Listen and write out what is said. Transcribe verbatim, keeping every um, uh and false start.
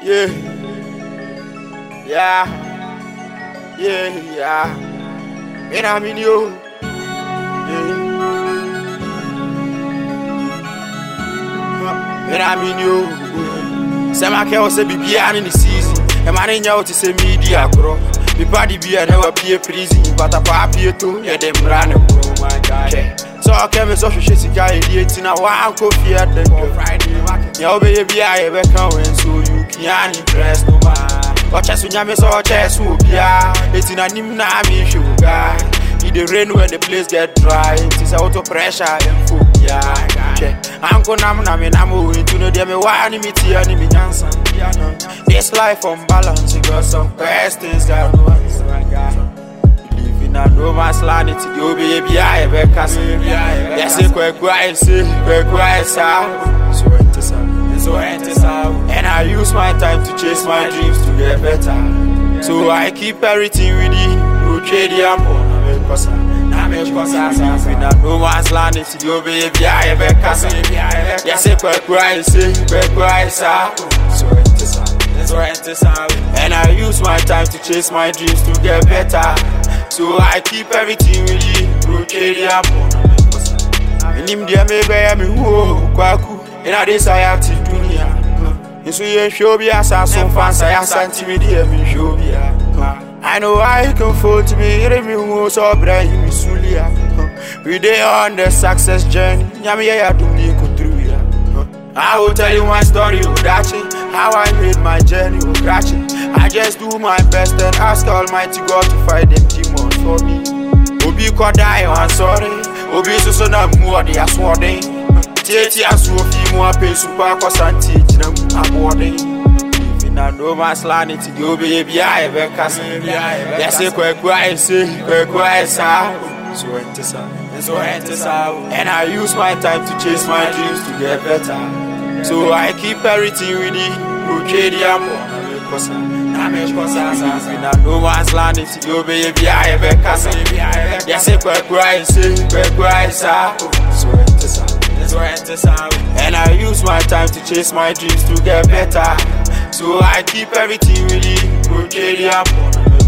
Yeah, yeah, yeah, yeah. And I'm in you. Yeah. And I'm in you. Some I can't say be behind in the season. A man in you to say media, bro. The body be a never be a prison, but a papi too. Yeah, them run. Oh my God. So I came as social shit. I did in a one coffee at the Friday. Your baby, I ever come so you can't impress no man. Watch us when you miss our chest, whoop ya. It's in a Nimnami sugar. In the rain when the place get dry, it is out of pressure and food. Yeah, I'm gonna I'm going to know them. Why me tea and me dancer. This life unbalanced, you got some questions that no answer. Living a no man's land, it's your baby. I ever cast it. Yes, it's quite quiet, say, quite quiet, so enter sound, so enter sound. And I use my time to chase my dreams to get better. So I keep everything with you, no trade the ample. Cause I'm a no man's land, it's your baby. I ever cast it. Yes, it's quite quiet, say, quite quiet, so enter sound. And I use my time to chase my dreams to get better. So I keep everything with you, rotate the apple. And him dear me bear me who kwaku. And I this I have to do here. And so you show me as I so fancy, I sent me dear me show me. I know I can fool to me, hear me who so bright in Sulia. We day on the success journey, Yami I do me go through here. I will tell you my story, Udachi. How I made my journey, Udachi. I just do my best and ask Almighty God to fight them demons for me. Obi Kodai, I'm sorry. Obi Susana Mua, they are swording. Tati Asufi Mua Pay Super Cosanti, I'm boarding. Living a no man's land, it's your baby. I ever cast it. Yes, it's quite quiet, say, quite quiet, so enter sound, so enter sound. And I use my time to chase my dreams to get better. So I keep everything with you, rotate the apple. Cause I'm a no man's land, it's your baby. I ever cast it. Yes, it's quite quiet, say, quite quiet, so enter sound, so enter sound. And I use my time to chase my dreams to get better. So I keep everything with you, rotate the apple.